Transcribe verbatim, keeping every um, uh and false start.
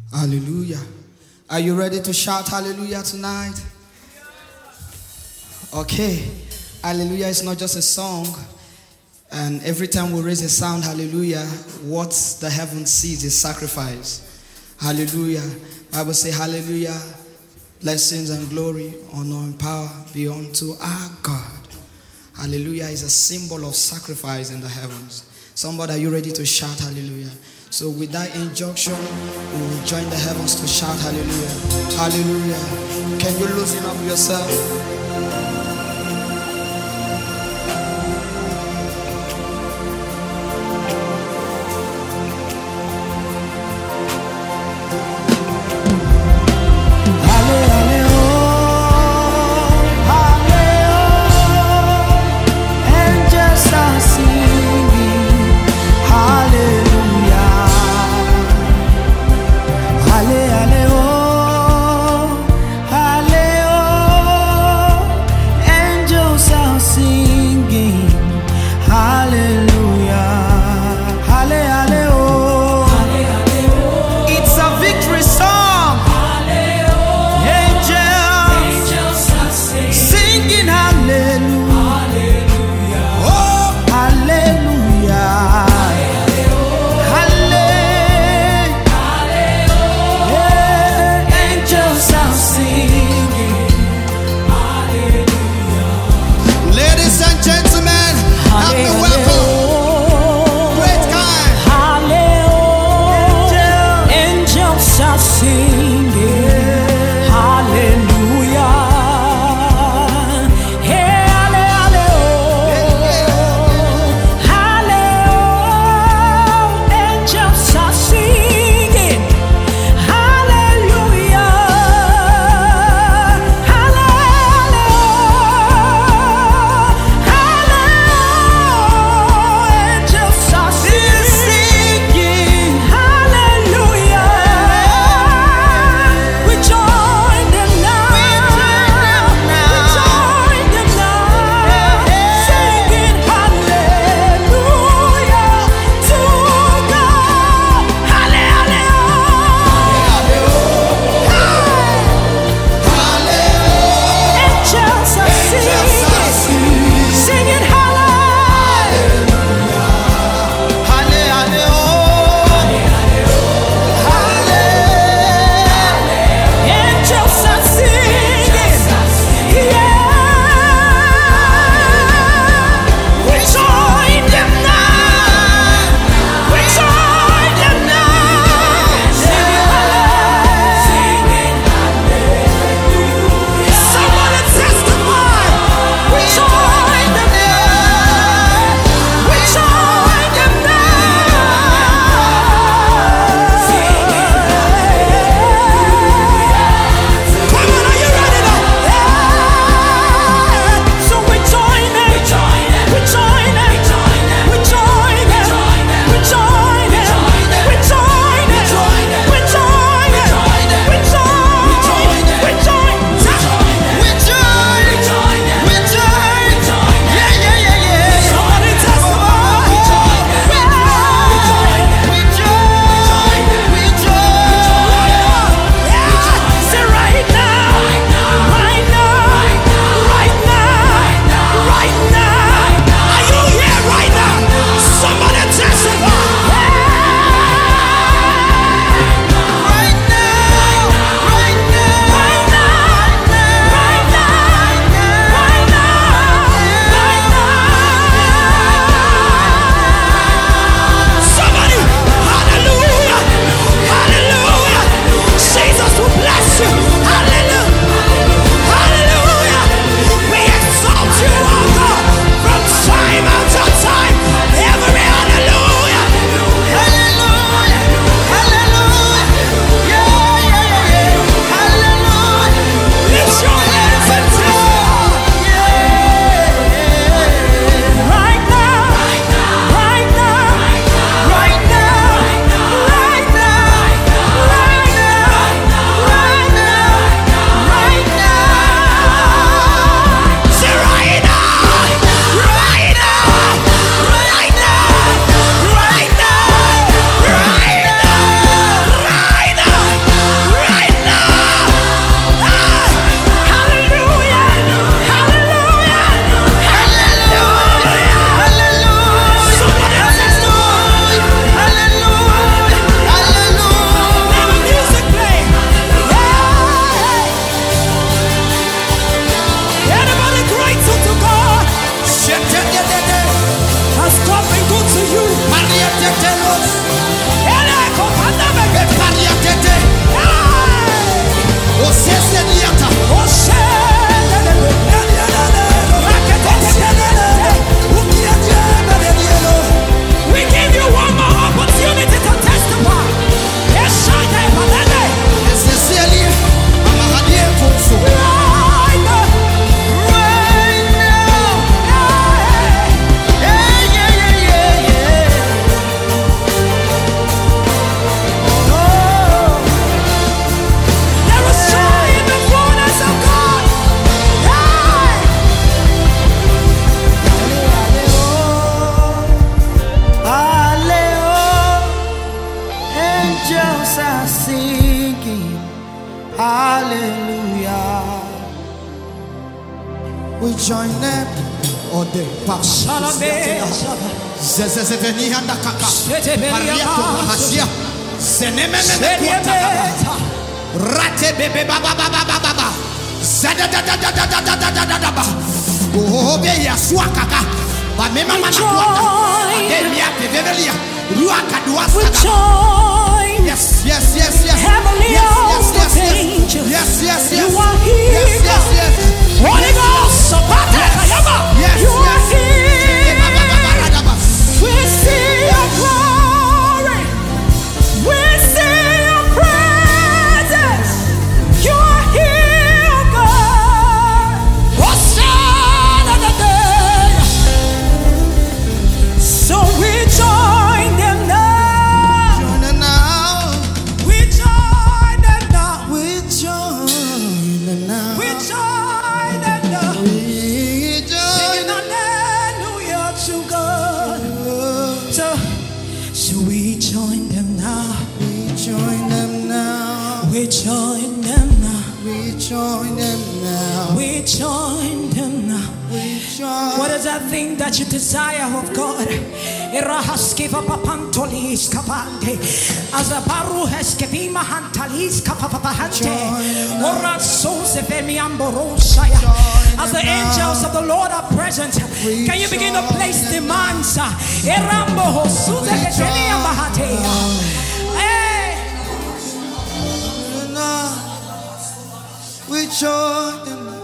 Hallelujah. Are you ready to shout hallelujah tonight? Okay. Hallelujah is not just a song. And every time we raise a sound, hallelujah, what the heaven sees is sacrifice. Hallelujah. Bible say hallelujah. Blessings and glory, honor and power be unto our God. Hallelujah is a symbol of sacrifice in the heavens. Somebody, are you ready to shout hallelujah? So with that injunction, we will join the heavens to shout hallelujah. Hallelujah. Can you loosen up yourself? Hallelujah. angels are singing, hallelujah. We join them. Oh, the Rate bebe baba baba baba zada da da da da da da da da da ba oh be ya swakaka ba me mama na kwata e mi ate vevelia ruaka duasa yes yes yes yes heavenly yes yes yes yes yes yes you are here yes yes yes Holy Ghost yes you are here we see your glory we see your presence you are here God Hosanna the day so we join them now join them now we join them now we join them now we join them now we join singing hallelujah to God so, so we join them now we join them now we join them now we join them now we join them now we join what is that thing that you desire of God? Irahaskiva papantolis kapande as a baru heskevima hantalis kapapahante ora sose vemiamborosaya as the angels of the Lord are present. Can you begin to place demands? Erambo hosuze ketelia bahatea. we join them